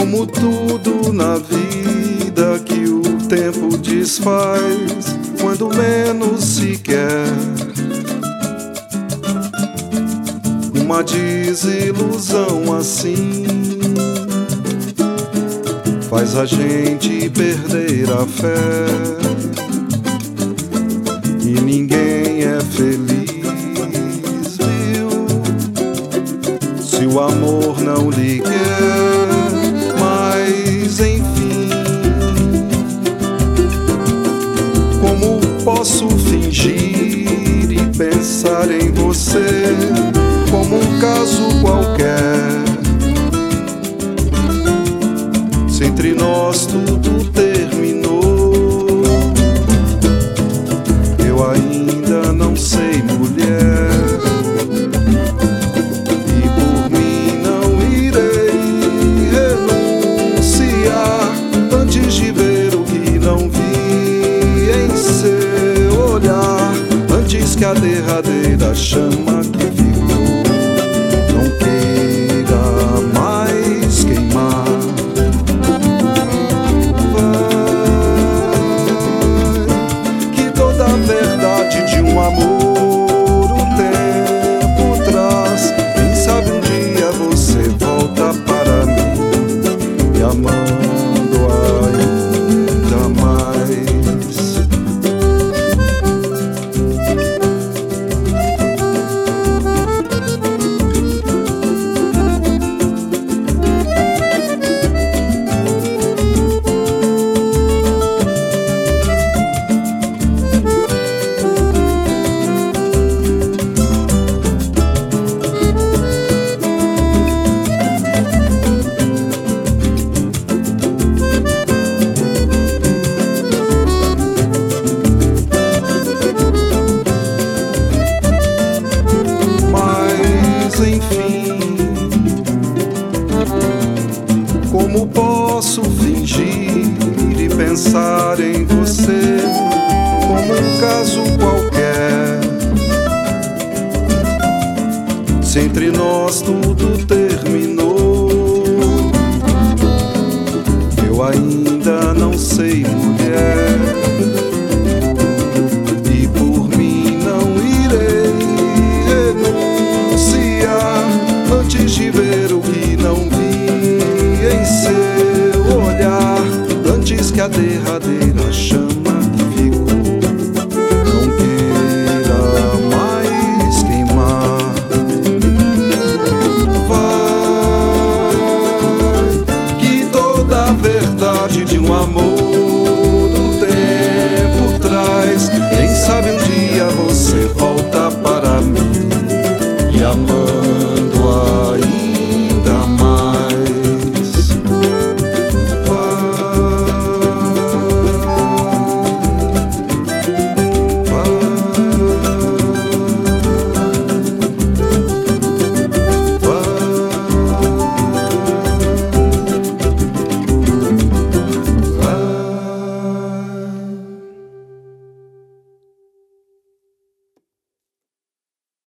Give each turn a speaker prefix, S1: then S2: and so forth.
S1: Como tudo na vida que o tempo desfaz quando menos se quer. Uma desilusão assim faz a gente perder a fé. E ninguém é feliz, viu? Se o amor não lhe quer. Mas enfim, como posso fingir e pensar em você como um caso qualquer? Se entre nós tudo terminou, eu ainda não sei, mulher. E por mim não irei renunciar antes de ver o que não vi em seu olhar, antes que a derradeira chama que ficou não queira mais queimar. Vai, que toda a verdade de um amor o tempo traz. Quem sabe um dia você volta para mim, me amando ainda mais. Enfim, como posso fingir e pensar em você como um caso qualquer? Se entre nós tudo terminou, eu ainda não sei, mulher.